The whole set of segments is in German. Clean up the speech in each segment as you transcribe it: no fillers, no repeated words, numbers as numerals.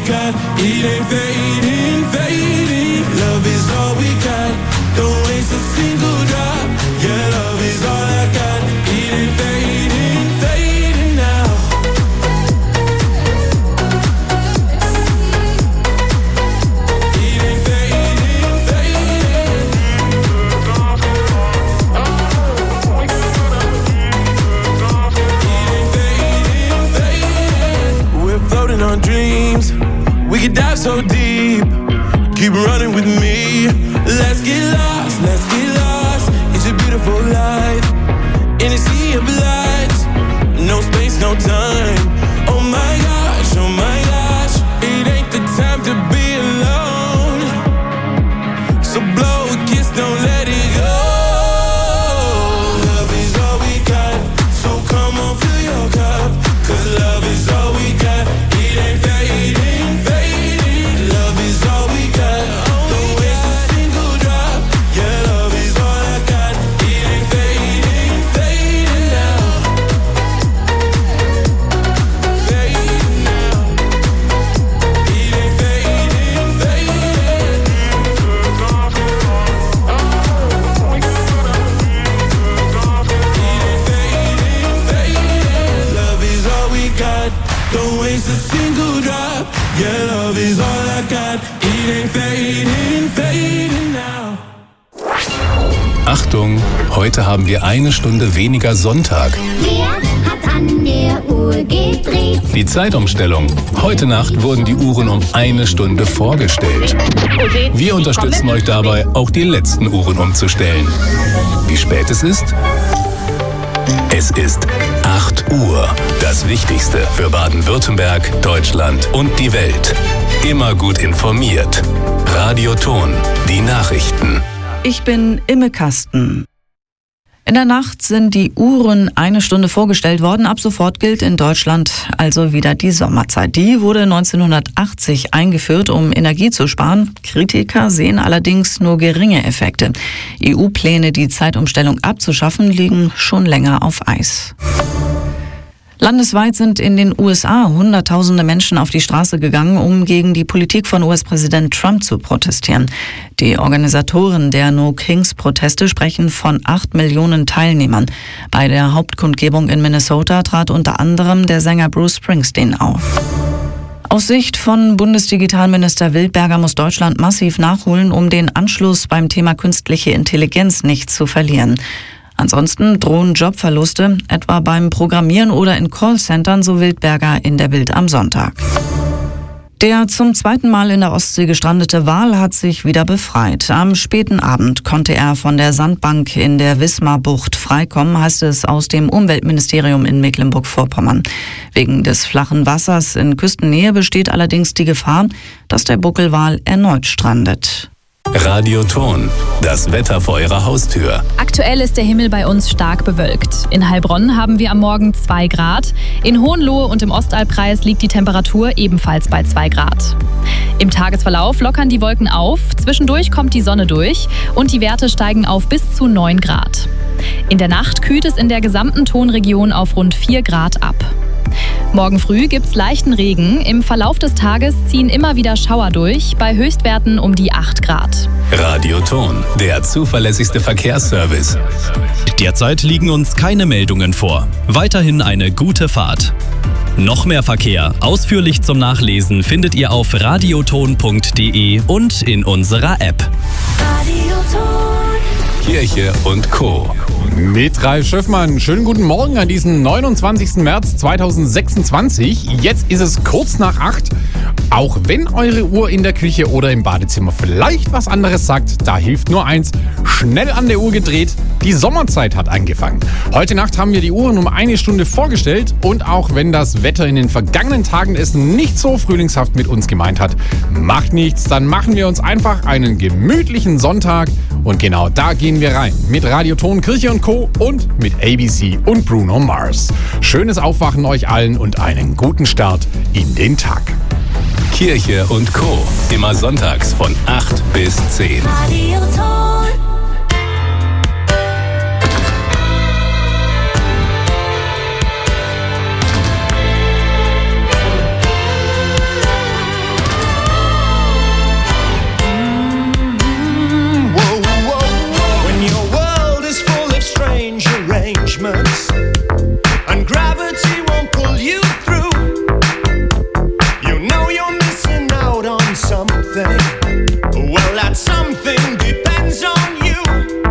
got. It ain't fading, fading. Love is all we got. Don't waste a single drop. Yeah, love is all I got. It ain't fading, fading now. It ain't fading, fading. It ain't fading, fading. We're floating on dreams. We could dive so deep. Keep running with me. Let's get lost, let's get lost. It's a beautiful life in a sea of lights. No space, no time. Oh my gosh, oh my gosh. It ain't the time to be alone. So blow a kiss, don't let it go. Love is all we got. So come on, fill your cup. 'Cause love is all we got. It ain't fading, fading. Love is all we got. Don't waste a single drop. Yeah, love is all I got. It ain't fading, fading now. Fading now. It ain't fading, fading. It ain't fading, fading. Love is all we got. Don't waste a single drop. Yeah, love is all I got. It ain't fading, fading now. Achtung, heute haben wir eine Stunde weniger Sonntag. Wer hat an der Uhr gedreht? Die Zeitumstellung. Heute Nacht wurden die Uhren um eine Stunde vorgestellt. Wir unterstützen euch dabei, auch die letzten Uhren umzustellen. Wie spät es ist? Es ist 8 Uhr. Das Wichtigste für Baden-Württemberg, Deutschland und die Welt. Immer gut informiert. Radio Ton, die Nachrichten. Ich bin Imme Kasten. In der Nacht sind die Uhren eine Stunde vorgestellt worden. Ab sofort gilt in Deutschland also wieder die Sommerzeit. Die wurde 1980 eingeführt, um Energie zu sparen. Kritiker sehen allerdings nur geringe Effekte. EU-Pläne, die Zeitumstellung abzuschaffen, liegen schon länger auf Eis. Landesweit sind in den USA Hunderttausende Menschen auf die Straße gegangen, um gegen die Politik von US-Präsident Trump zu protestieren. Die Organisatoren der No-Kings-Proteste sprechen von 8 Millionen Teilnehmern. Bei der Hauptkundgebung in Minnesota trat unter anderem der Sänger Bruce Springsteen auf. Aus Sicht von Bundesdigitalminister Wildberger muss Deutschland massiv nachholen, um den Anschluss beim Thema künstliche Intelligenz nicht zu verlieren. Ansonsten drohen Jobverluste, etwa beim Programmieren oder in Callcentern, so Wildberger in der Bild am Sonntag. Der zum zweiten Mal in der Ostsee gestrandete Wal hat sich wieder befreit. Am späten Abend konnte er von der Sandbank in der Wismarbucht freikommen, heißt es aus dem Umweltministerium in Mecklenburg-Vorpommern. Wegen des flachen Wassers in Küstennähe besteht allerdings die Gefahr, dass der Buckelwal erneut strandet. Radio Ton, das Wetter vor eurer Haustür. Aktuell ist der Himmel bei uns stark bewölkt. In Heilbronn haben wir am Morgen 2 Grad. In Hohenlohe und im Ostalbkreis liegt die Temperatur ebenfalls bei 2 Grad. Im Tagesverlauf lockern die Wolken auf, zwischendurch kommt die Sonne durch und die Werte steigen auf bis zu 9 Grad. In der Nacht kühlt es in der gesamten Tonregion auf rund 4 Grad ab. Morgen früh gibt's leichten Regen. Im Verlauf des Tages ziehen immer wieder Schauer durch, bei Höchstwerten um die 8 Grad. Radio Ton, der zuverlässigste Verkehrsservice. Derzeit liegen uns keine Meldungen vor. Weiterhin eine gute Fahrt. Noch mehr Verkehr, ausführlich zum Nachlesen, findet ihr auf radioton.de und in unserer App. Kirche und Co. Mit Ralf Schöffmann. Schönen guten Morgen an diesem 29. März 2026. Jetzt ist es kurz nach 8. Auch wenn eure Uhr in der Küche oder im Badezimmer vielleicht was anderes sagt, da hilft nur eins. Schnell an der Uhr gedreht. Die Sommerzeit hat angefangen. Heute Nacht haben wir die Uhren um eine Stunde vorgestellt. Und auch wenn das Wetter in den vergangenen Tagen es nicht so frühlingshaft mit uns gemeint hat, macht nichts. Dann machen wir uns einfach einen gemütlichen Sonntag. Und genau da gehen wir rein. Mit Radio Ton, Kirche und Co. und mit ABC und Bruno Mars. Schönes Aufwachen euch allen und einen guten Start in den Tag. Kirche und Co. Immer sonntags von 8 bis 10. Radio Ton. something. Well, that something depends on you.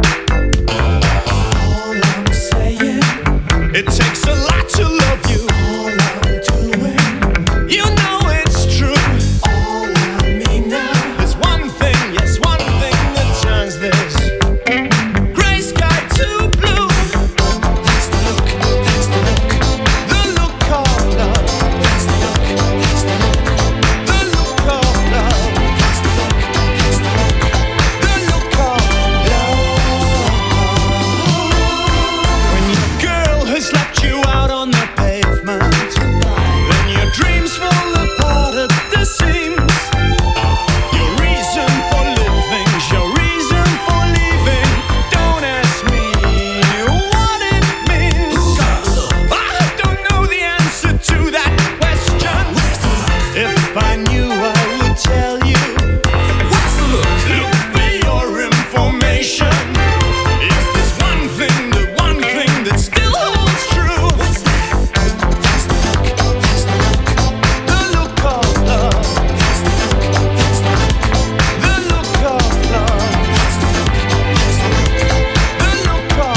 All I'm saying, it takes a lot to love you. All I'm doing, you know it's true. All I mean now, there's one thing, yes, one thing that turns this gray sky to blue. That's the look, that's the look, the look of love. That's the look, that's the look, the look of love. That's the look, that's the look, the look of love. When your girl has left you out on the pavement, then your dreams fall apart at the seams. Your reason for living, your reason for leaving. Don't ask me what it means. I don't know the answer to that question. If I knew, I would tell you. What's the look? Look for your information. Is this one thing, the one thing that still holds true? What's that? That's the look, that's the look, the look of love. That's the look, that's the look, the look of love. That's the look, that's the look, the look of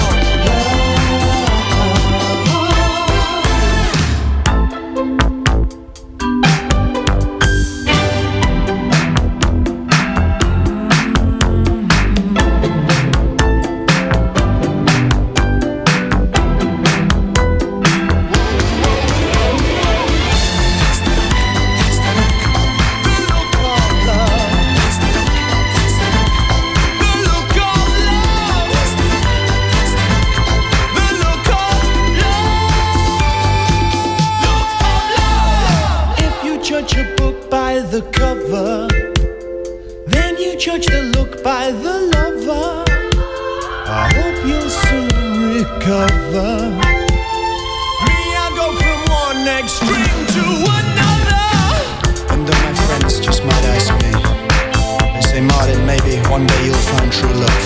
If you judge a book by the cover, then you judge the look by the lover. I hope you'll soon recover. Me, I go from one extreme to another. And though my friends just might ask me, they say, Martin, maybe one day you'll find true love.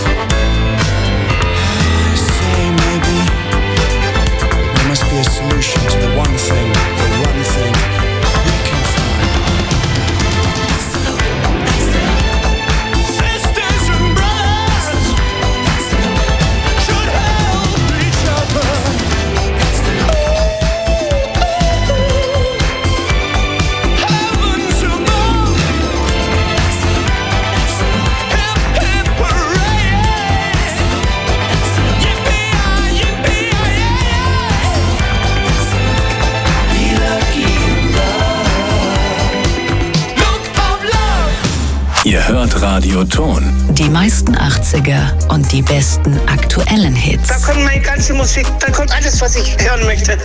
I say maybe, but there must be a solution to the one thing we can find. Sisters and brothers should help each other. Heavens above, hip hip hooray, yippee-yi, yippee-yi-yi. Be lucky in love, look of love. Ihr hört Radio Ton. Die meisten 80er und die besten aktuellen Hits. Da kommt meine ganze Musik, da kommt alles, was ich hören möchte.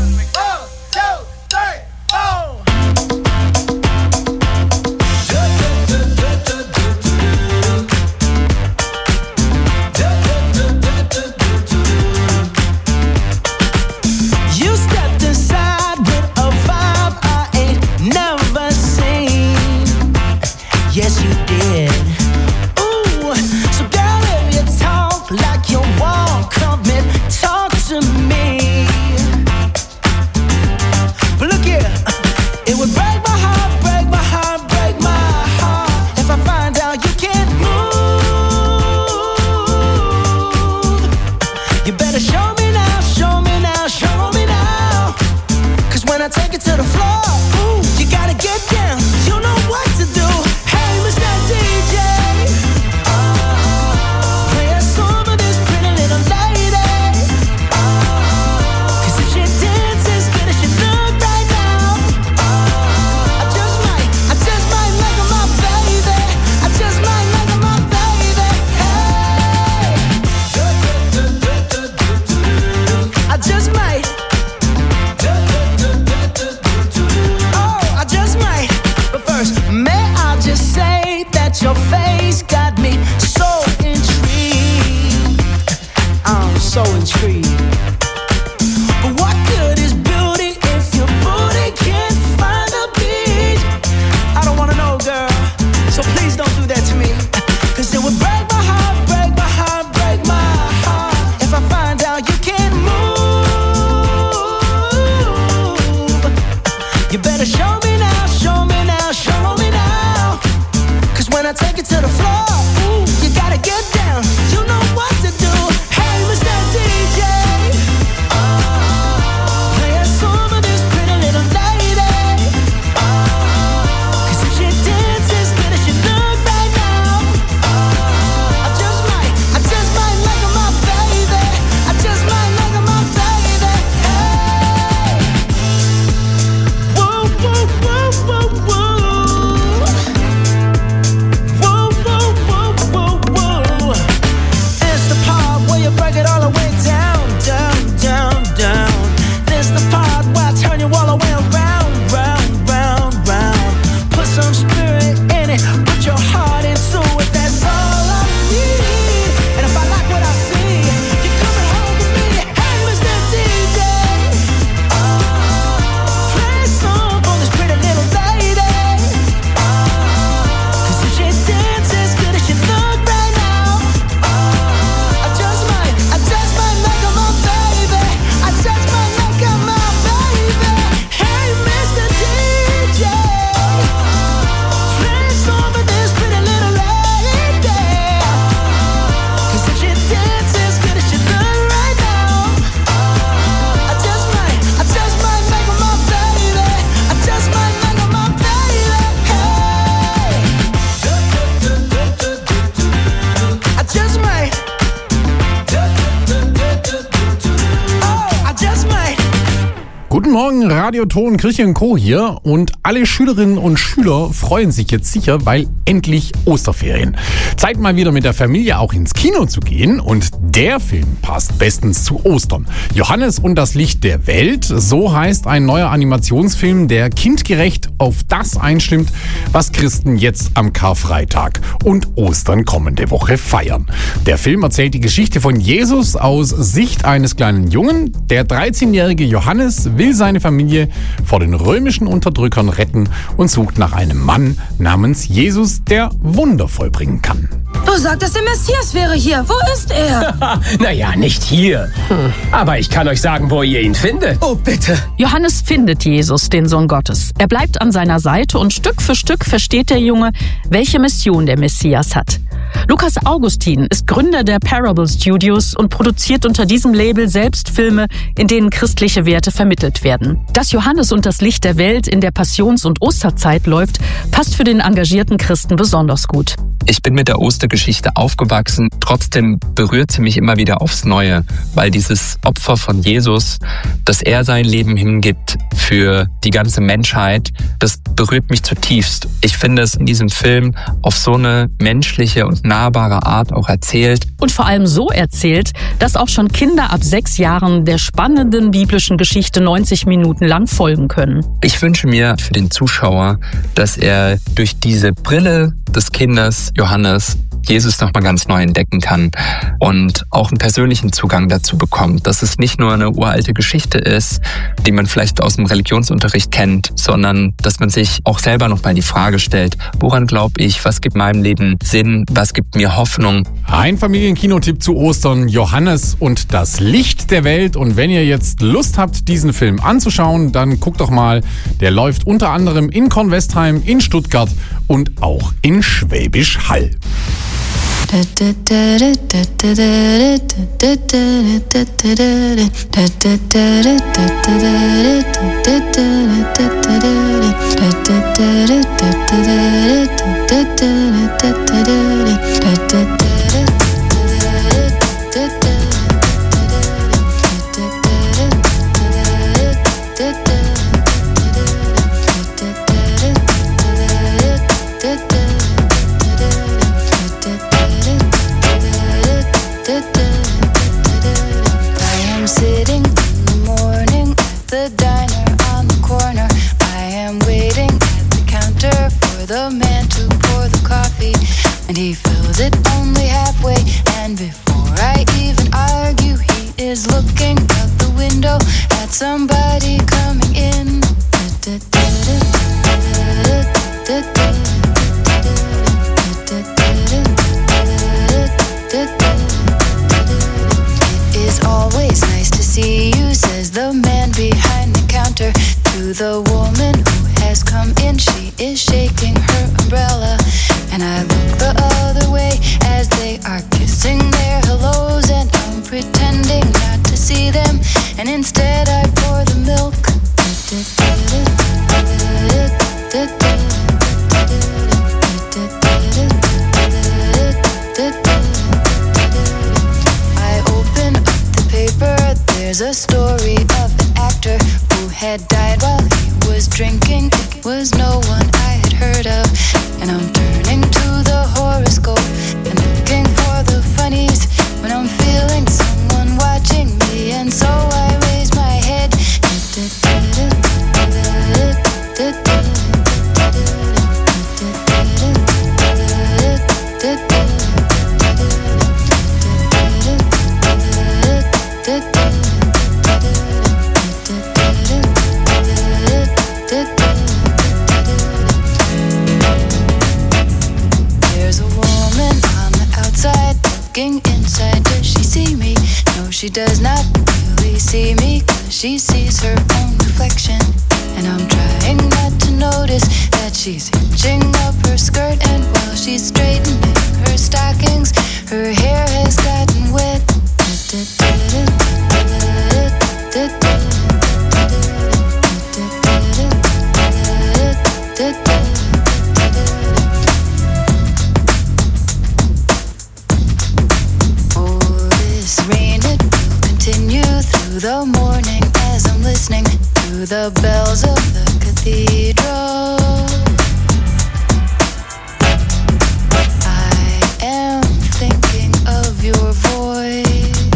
You stepped inside with a vibe I ain't never seen. Yes, you did. Ooh, so girl, if you talk like you walk, come and talk to me. But look here, it would break my heart, break my heart, break my heart if I find out you can't move. You better show me now, show me now, show me now. 'Cause when I take it to the floor, ooh, you gotta get down. You know what to do. Hey, Mr. DJ, play a song for this pretty little lady. 'Cause if she dances good as she look right now, I just might make her my baby. I just might make her my baby. Hey, I just might. Oh, I just might. But first, may I just say that your face got me so intrigued. I'm so intrigued. But what good is beauty if your booty can't find a beat? I don't wanna know, girl. So please don't do that to me. 'Cause it would break my heart, break my heart, break my heart if I find out you can't move. You better show me now, show me now, show me now. Morgen, Radio Ton, Kirche und Co. hier und alle Schülerinnen und Schüler freuen sich jetzt sicher, weil endlich Osterferien. Zeit mal wieder mit der Familie auch ins Kino zu gehen und der Film passt bestens zu Ostern. Johannes und das Licht der Welt, so heißt ein neuer Animationsfilm, der kindgerecht auf das einstimmt, was Christen jetzt am Karfreitag und Ostern kommende Woche feiern. Der Film erzählt die Geschichte von Jesus aus Sicht eines kleinen Jungen. Der 13-jährige Johannes will seine Familie vor den römischen Unterdrückern retten und sucht nach einem Mann namens Jesus, der Wunder vollbringen kann. Du sagtest, der Messias wäre hier. Wo ist er? Naja, nicht hier. Aber ich kann euch sagen, wo ihr ihn findet. Oh, bitte. Johannes findet Jesus, den Sohn Gottes. Er bleibt an seiner Seite und Stück für Stück versteht der Junge, welche Mission der Messias hat. Lukas Augustin ist Gründer der Parable Studios und produziert unter diesem Label selbst Filme, in denen christliche Werte vermittelt werden. Dass Johannes und das Licht der Welt in der Passions- und Osterzeit läuft, passt für den engagierten Christen besonders gut. Ich bin mit der Ostergeschichte aufgewachsen, trotzdem berührt sie mich immer wieder aufs Neue, weil dieses Opfer von Jesus, dass er sein Leben hingibt für die ganze Menschheit, das berührt mich zutiefst. Ich finde es in diesem Film auf so eine menschliche und nahbare Art auch erzählt. Und vor allem so erzählt, dass auch schon Kinder ab 6 Jahren der spannenden biblischen Geschichte 90 Minuten lang folgen können. Ich wünsche mir für den Zuschauer, dass er durch diese Brille des Kindes Johannes Jesus nochmal ganz neu entdecken kann und auch einen persönlichen Zugang dazu bekommt, dass es nicht nur eine uralte Geschichte ist, die man vielleicht aus dem Religionsunterricht kennt, sondern dass man sich auch selber nochmal die Frage stellt, woran glaube ich, was gibt meinem Leben Sinn, was gibt mir Hoffnung. Ein Familienkinotipp zu Ostern, Johannes und das Licht der Welt. Und wenn ihr jetzt Lust habt, diesen Film anzuschauen, dann guckt doch mal, der läuft unter anderem in Kornwestheim, in Stuttgart und auch in Schwäbisch Hall. The man to pour the coffee, and he fills it only halfway. And before I even argue, he is looking out the window at somebody coming in. It is always nice to see you, says the man behind the counter to the woman who has come in. She is shaking her umbrella, and I look the other way as they are kissing their hellos, and I'm pretending not to see them, and instead I pour the milk. I open up the paper, there's a story of an actor who had died while he was drinking. It was no one I had heard of, and I'm turning to the horoscope and looking for the funnies when I'm feeling someone watching me, and so I raise my head. There's a woman on the outside looking inside. Does she see me? No, she does not really see me, 'cause she sees her own reflection. And I'm trying not to notice that she's hitching up her skirt, and while she's straightening her stockings, her hair has gotten wet. Oh, this rain, it will continue through the morning as I'm listening to to the bells of the cathedral. I am thinking of your voice.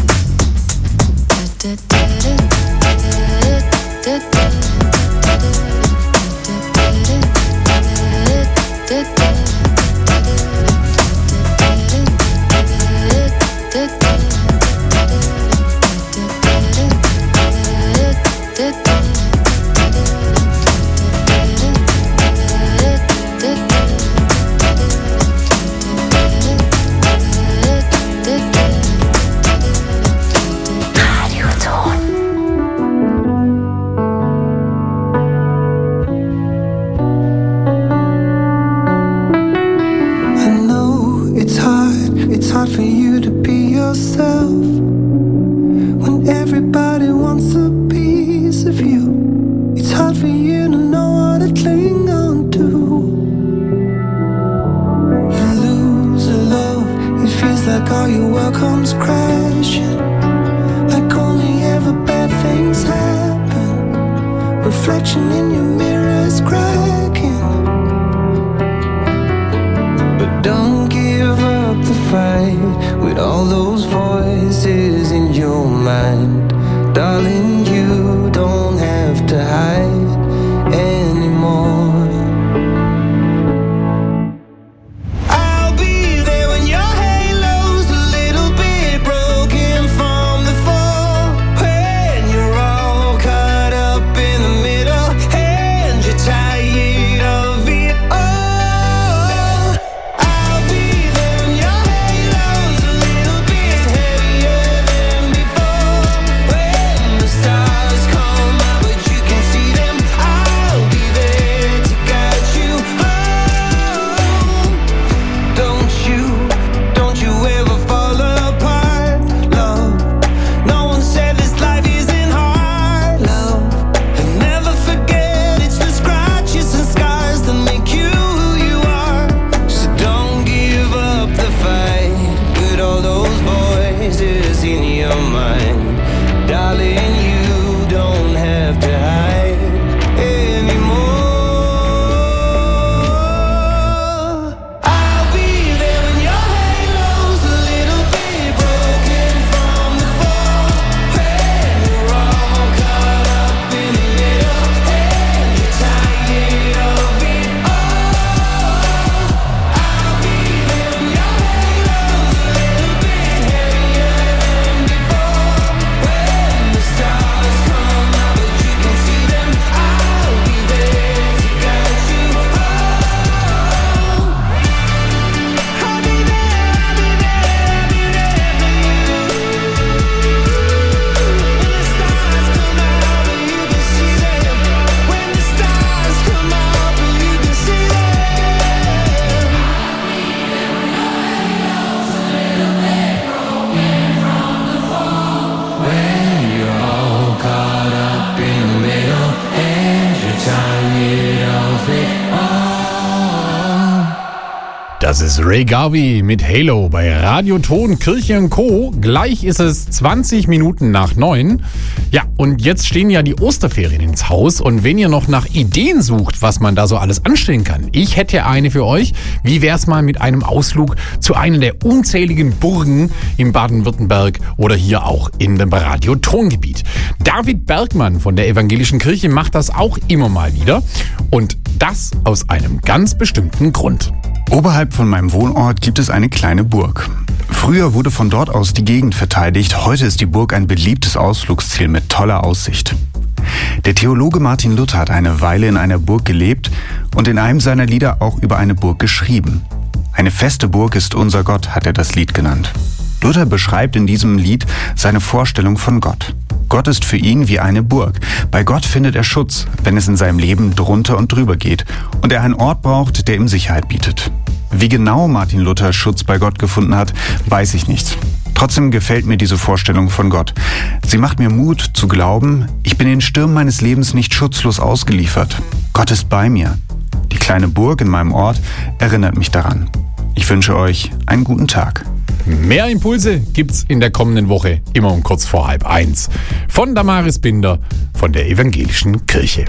Reflection in your mirror is cracking, but don't give up the fight with all those voices in your mind. Darling, you don't have to hide anymore. Das ist Ray Garvey mit Halo bei Radio Ton, Kirche & Co. Gleich ist es 20 Minuten nach 9. Ja, und jetzt stehen ja die Osterferien ins Haus. Und wenn ihr noch nach Ideen sucht, was man da so alles anstellen kann, ich hätte eine für euch. Wie wär's mal mit einem Ausflug zu einer der unzähligen Burgen im Baden-Württemberg oder hier auch in dem Radio Tongebiet? David Bergmann von der Evangelischen Kirche macht das auch immer mal wieder. Und das aus einem ganz bestimmten Grund. Oberhalb von meinem Wohnort gibt es eine kleine Burg. Früher wurde von dort aus die Gegend verteidigt. Heute ist die Burg ein beliebtes Ausflugsziel mit toller Aussicht. Der Theologe Martin Luther hat eine Weile in einer Burg gelebt und in einem seiner Lieder auch über eine Burg geschrieben. Eine feste Burg ist unser Gott, hat er das Lied genannt. Luther beschreibt in diesem Lied seine Vorstellung von Gott. Gott ist für ihn wie eine Burg. Bei Gott findet er Schutz, wenn es in seinem Leben drunter und drüber geht und er einen Ort braucht, der ihm Sicherheit bietet. Wie genau Martin Luther Schutz bei Gott gefunden hat, weiß ich nicht. Trotzdem gefällt mir diese Vorstellung von Gott. Sie macht mir Mut zu glauben, ich bin den Stürmen meines Lebens nicht schutzlos ausgeliefert. Gott ist bei mir. Die kleine Burg in meinem Ort erinnert mich daran. Ich wünsche euch einen guten Tag. Mehr Impulse gibt's in der kommenden Woche, immer um kurz vor 12:30. Von Damaris Binder von der Evangelischen Kirche.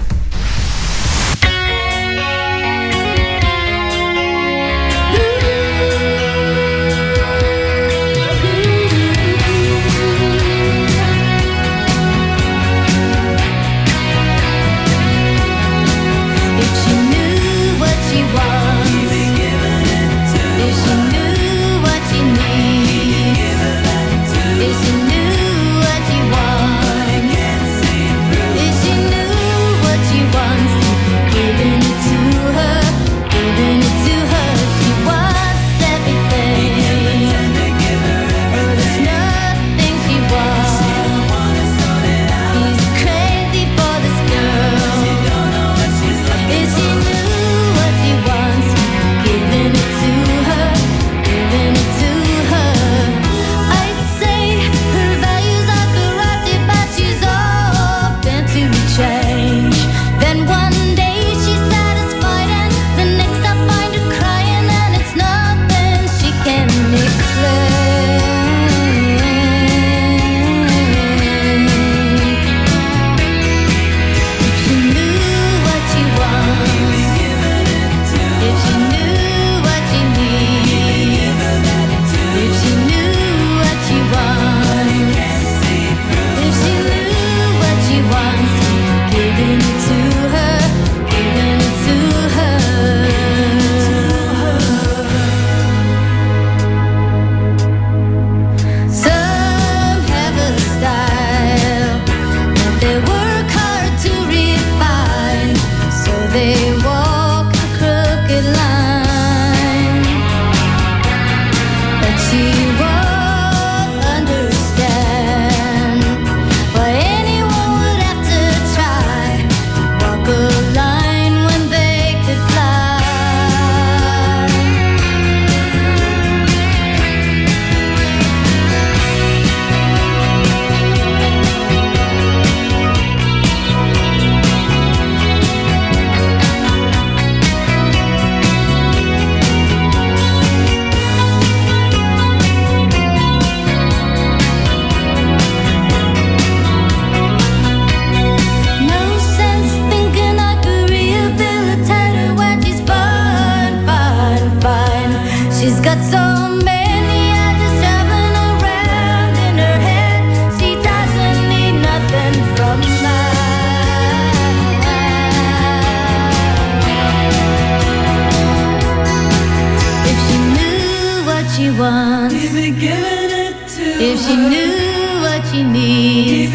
If she knew what she needs,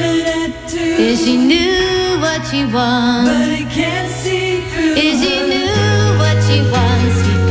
if she knew what she wants, but it can't see through. If she knew what she wants.